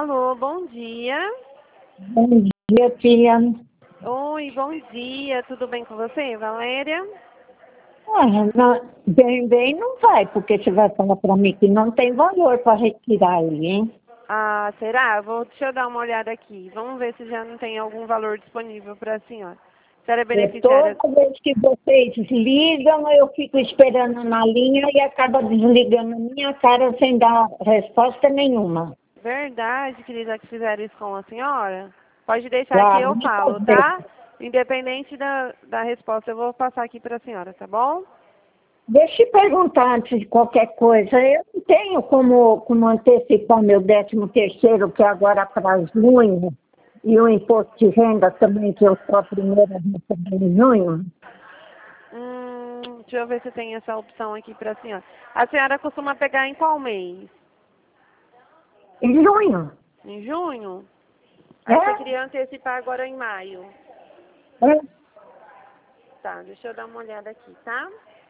Alô, bom dia. Bom dia, filha. Oi, bom dia. Tudo bem com você, Valéria? Bem não vai, porque você vai falar para mim que não tem valor para retirar aí, hein? Ah, será? Deixa eu dar uma olhada aqui. Vamos ver se já não tem algum valor disponível para a senhora. A senhora é beneficiária? Toda vez que vocês ligam, eu fico esperando na linha e acaba desligando minha cara sem dar resposta nenhuma. Verdade, querida, que fizeram isso com a senhora? Pode deixar que Claro, eu muitas falo, vezes. tá? Independente da resposta, eu vou passar aqui para a senhora, tá bom? Deixa eu perguntar antes de qualquer coisa. Eu não tenho como antecipar meu 13º, que é agora para junho, e o imposto de renda também, que eu sou a primeira a receber em junho. Deixa eu ver se tem essa opção aqui para a senhora. A senhora costuma pegar em qual mês? Em junho. Em junho? Aí você É? queria antecipar agora em maio. É? Tá, deixa eu dar uma olhada aqui, tá?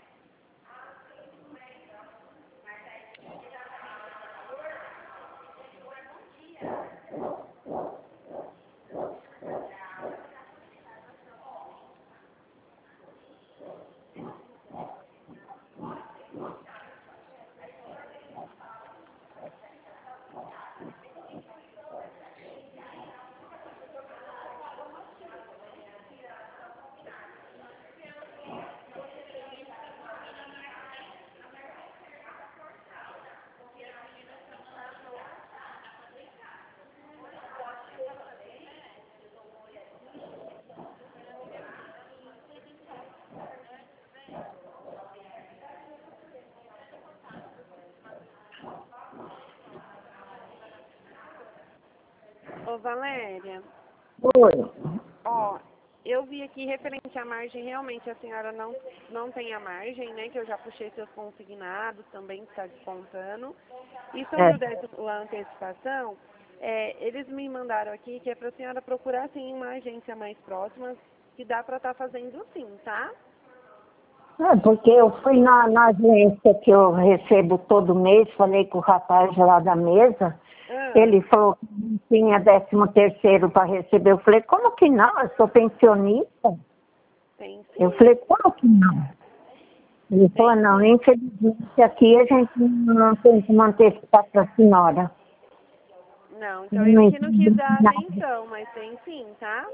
Ô, Valéria, Oi. ó, eu vi aqui referente à margem, realmente a senhora não tem a margem, né? Que eu já puxei seus consignados, também está descontando. E sobre É. a antecipação, eles me mandaram aqui que é para a senhora procurar, sim, uma agência mais próxima, que dá para estar fazendo sim, tá? É, porque eu fui na agência que eu recebo todo mês, falei com o rapaz lá da mesa, Ah, ele falou que não tinha 13º para receber. Eu falei, como que não? Eu sou pensionista. tem Eu sim, falei, como que não? Ele falou, tem não, sim. infelizmente aqui a gente não tem como antecipar para a senhora. Não, então Eu ele não que não quis entendi dar nada. atenção, mas tem sim, tá?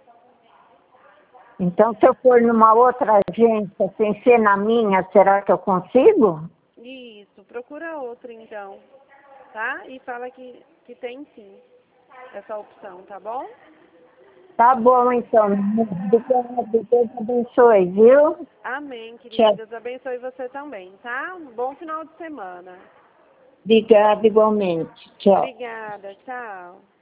Então, se eu for numa outra agência, sem ser na minha, será que eu consigo? Isso, procura outra então, tá? E fala que tem sim essa opção, tá bom? Tá bom, então. Deus abençoe, viu? Amém, querida. Tchau. Deus abençoe você também, tá? Um bom final de semana. Obrigada igualmente. Tchau. Obrigada, tchau.